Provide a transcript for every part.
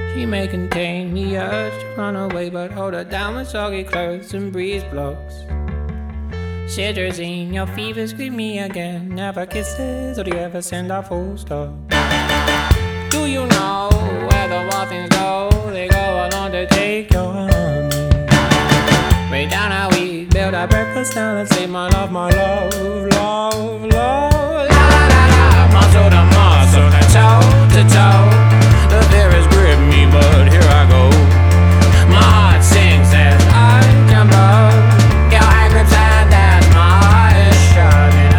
She may contain the urge to run away, but hold her down with soggy clothes and breeze blocks. Cetirizine, your fevers greet me again. Never kisses, or do you ever send a full stop? Do you know where the wild things go? They go along to take your honey. Way down how we build our breakfast down and say my love, love, love. La la la la, muscle to muscle, and toe to toe. The fear has gripped me, but here I go. My heart sings as I jump up. Your hand grips hand as my heart is shutting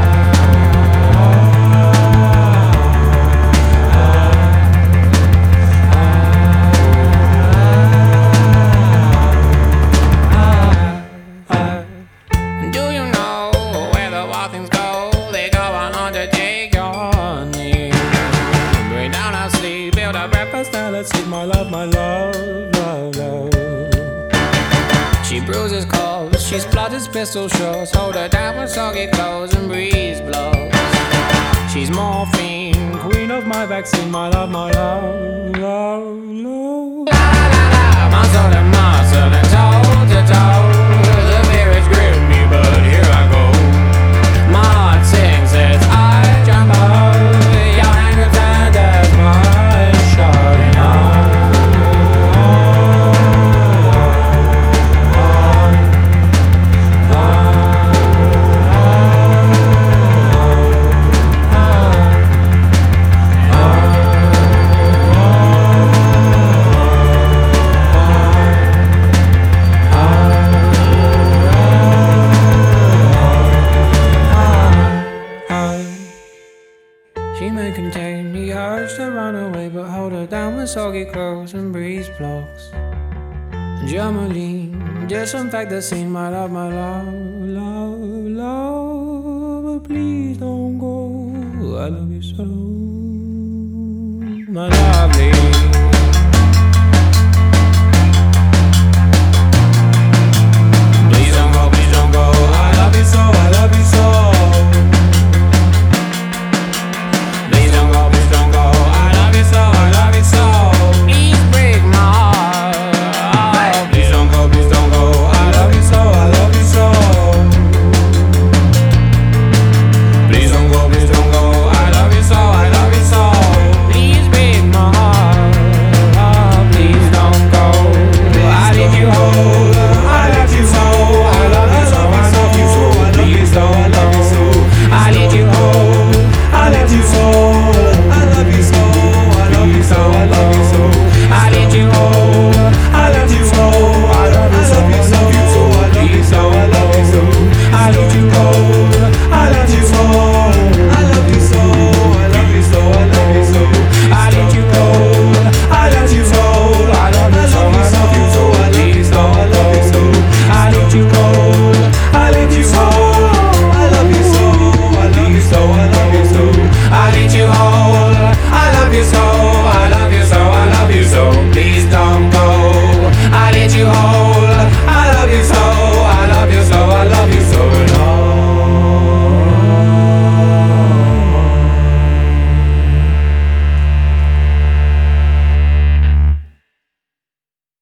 up. Do you know where the wild things go? They go on to take your honey. Bring down our sleep, build our breakfast, now let's eat my love, love, love. She bruises calls, she splutters pistol shots. Hold her down with soggy clothes and breeze blows. She's morphine, queen of my vaccine, my love, love, love. La la la, muscle to muscle and toe to toe. The fear is gripping me, but here I go. My heart sings as I jump up. Your hand grips hand as my heart is shutting up. She may contain the urge to run away, but hold her down with soggy clothes and breeze blocks. Germaline, disinfect the scene, my love, love, love. But please don't go, I love you so, my lovely.